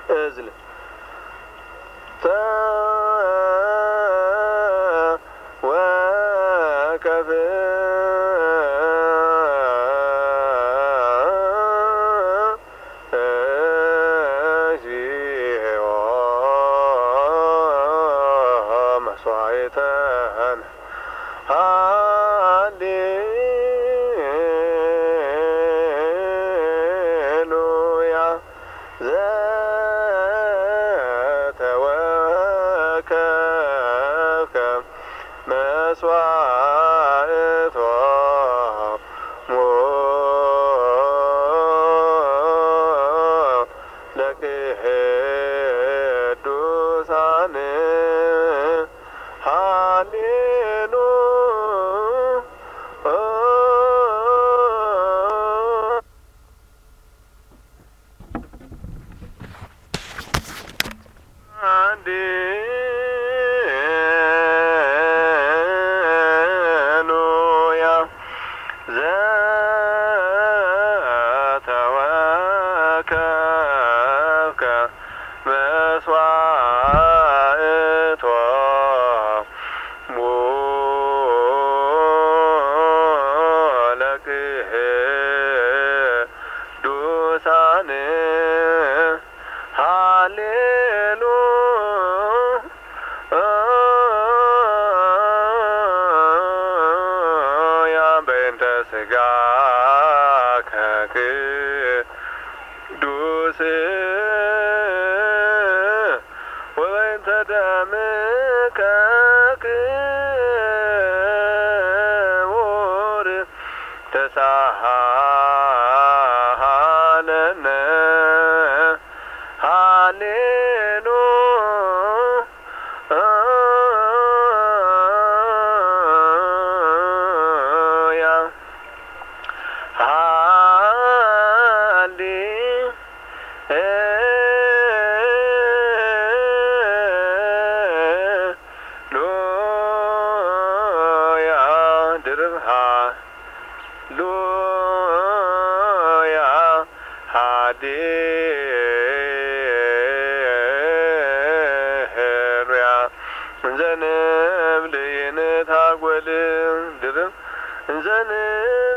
እዝል ወከፍ መስዋዕተን ሃሌሉያ ዘተወከፍከ መስዋዕቶሙ ለቅዱሳን ሃሌሉያ ዘተወከፍከ መስዋዕቶሙ ለቅዱሳን ሃሌሉያ በእንተ ሥጋከ ቅዱስ ወበእንተ ደምከ ክቡር ተሳሃለነ ሃሌሉያ ሃሌሉያ ድርብ ሃሌሉያ ሃሌሉያ እንዘ ንብል ይንታጐል ድርብ እንዘ